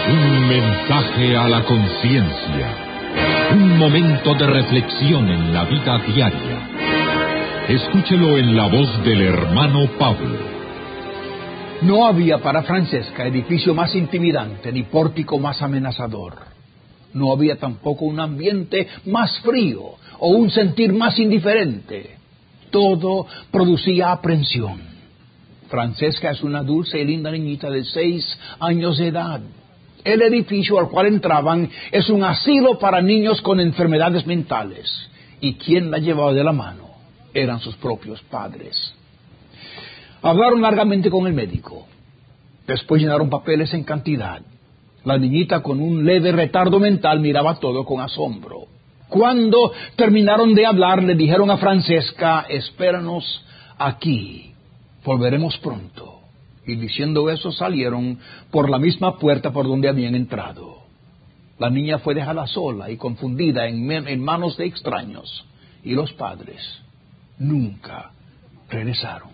Un mensaje a la conciencia. Un momento de reflexión en la vida diaria. Escúchelo en la voz del hermano Pablo. No había para Francesca edificio más intimidante ni pórtico más amenazador. No había tampoco un ambiente más frío o un sentir más indiferente. Todo producía aprensión. Francesca es una dulce y linda niñita de 6 años de edad. El edificio al cual entraban es un asilo para niños con enfermedades mentales. ¿Y quién la llevaba de la mano? Eran sus propios padres. Hablaron largamente con el médico. Después llenaron papeles en cantidad. La niñita, con un leve retardo mental, miraba todo con asombro. Cuando terminaron de hablar, le dijeron a Francesca: espéranos aquí, volveremos pronto. Y diciendo eso, salieron por la misma puerta por donde habían entrado. La niña fue dejada sola y confundida en manos de extraños. Y los padres nunca regresaron.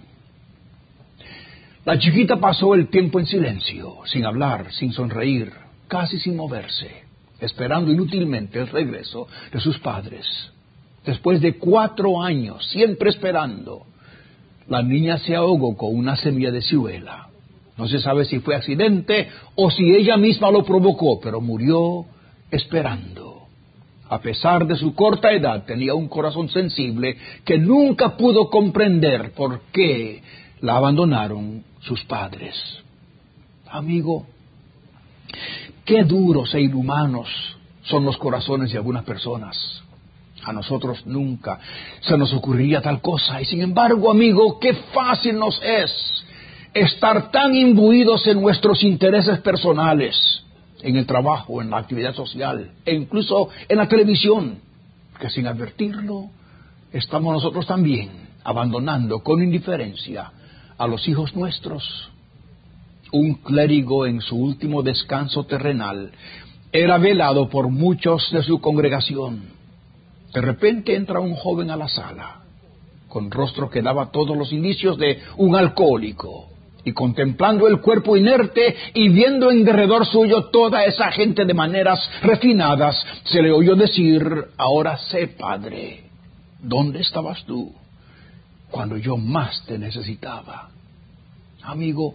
La chiquita pasó el tiempo en silencio, sin hablar, sin sonreír, casi sin moverse, esperando inútilmente el regreso de sus padres. Después de 4 años, siempre esperando, la niña se ahogó con una semilla de ciruela. No se sabe si fue accidente o si ella misma lo provocó, pero murió esperando. A pesar de su corta edad, tenía un corazón sensible que nunca pudo comprender por qué la abandonaron sus padres. Amigo, qué duros e inhumanos son los corazones de algunas personas. A nosotros nunca se nos ocurriría tal cosa. Y sin embargo, amigo, qué fácil nos es estar tan imbuidos en nuestros intereses personales, en el trabajo, en la actividad social, e incluso en la televisión, que sin advertirlo, estamos nosotros también abandonando con indiferencia a los hijos nuestros. Un clérigo, en su último descanso terrenal, era velado por muchos de su congregación. De repente entra un joven a la sala, con rostro que daba todos los indicios de un alcohólico, y contemplando el cuerpo inerte y viendo en derredor suyo toda esa gente de maneras refinadas, se le oyó decir: ahora sé, Padre, ¿dónde estabas tú cuando yo más te necesitaba? Amigo,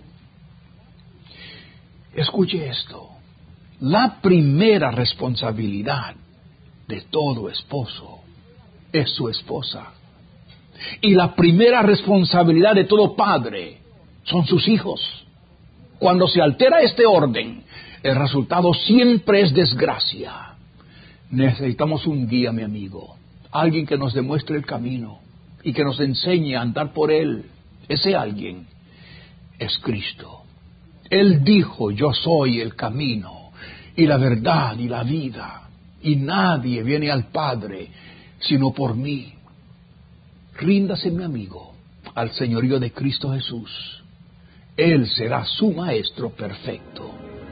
escuche esto. La primera responsabilidad de todo esposo es su esposa. Y la primera responsabilidad de todo padre son sus hijos. Cuando se altera este orden, el resultado siempre es desgracia. Necesitamos un guía, mi amigo. Alguien que nos demuestre el camino y que nos enseñe a andar por él. Ese alguien es Cristo. Él dijo: yo soy el camino y la verdad y la vida, y nadie viene al Padre sino por mí. Ríndase, mi amigo, al señorío de Cristo Jesús. Él será su maestro perfecto.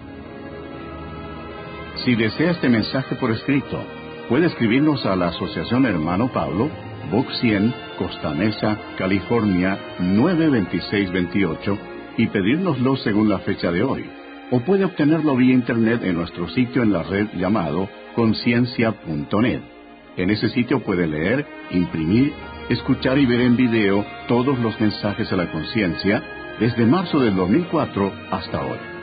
Si desea este mensaje por escrito, puede escribirnos a la Asociación Hermano Pablo, Box 100, Costa Mesa, California 92628, y pedírnoslo según la fecha de hoy. O puede obtenerlo vía internet en nuestro sitio en la red llamado conciencia.net. En ese sitio puede leer, imprimir, escuchar y ver en video todos los mensajes a la conciencia desde marzo del 2004 hasta hoy.